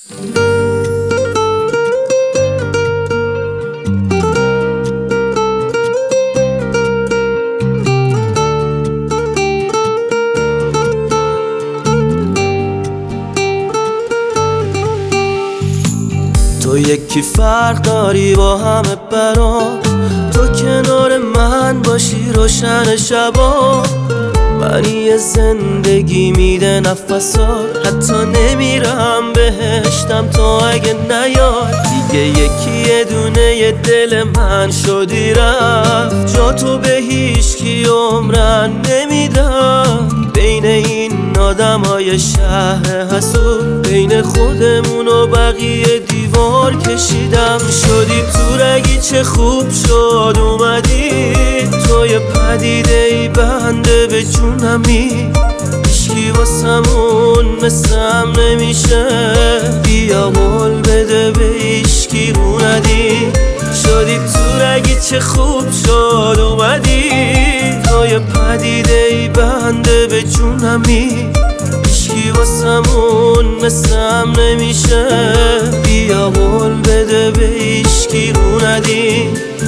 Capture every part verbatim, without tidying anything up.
تو یکی فرق داری با همه برام، تو کنار من باشی روشن شبا، منی زندگی میده نفسات، حتی نمیرم بهشتم تو اگه نیای. دیگه یکی یه دونه یه دل من شدی رفت، جا تو به هیچکی عمرن نمیدم. بین این آدم های شهر حسود، بین خودمون و بقیه دیوار کشیدم. شدی تو رگی چه خوب شد اومدی، توی پدیده ای بنده به جونمی، هیچکی واسمون مثلم نمیشه، بیا قول بده به هیچکی رو ندی. شدی تو رگی چه خوب شد اومدی، توی پدیده ای بنده به جونمی، هیچکی واسمون مثلم نمیشه، بیا قول بده به هیچکی رو ندی.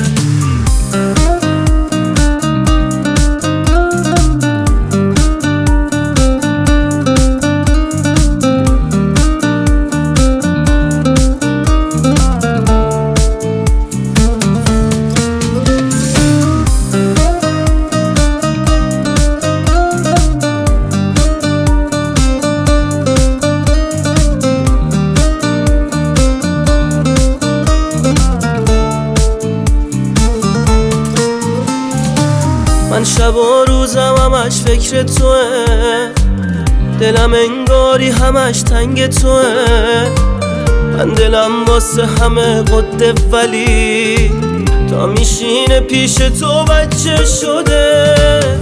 من شب و روزم همش فکر توه، دلم انگاری همش تنگ توه. من دلم واسه همه قده ولی تا میشینه پیش تو بچه شده.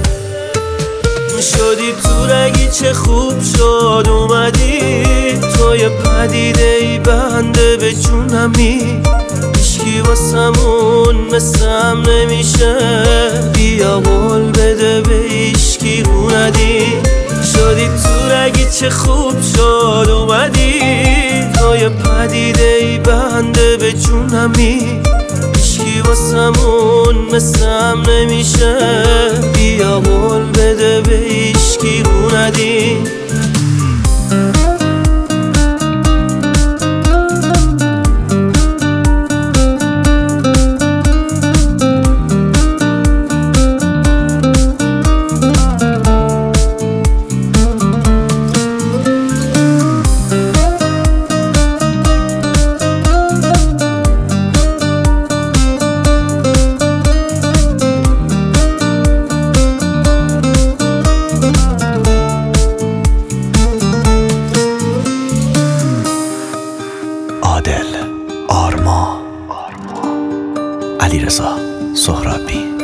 شدی تو رگی چه خوب شد اومدی، توی پدیده ای بنده به جونمی، هیچکی واسمون مثلم نمیشه، بیا قول بده به هیچکی رو ندی. شدی تو رگی چه خوب شد اومدی، توی پدیده ای بنده به جونمی، هیچکی واسمون مثلم نمیشه، بیا قول بده به هیچکی رو ندی. عادل، آرما، علیرضا سهرابی.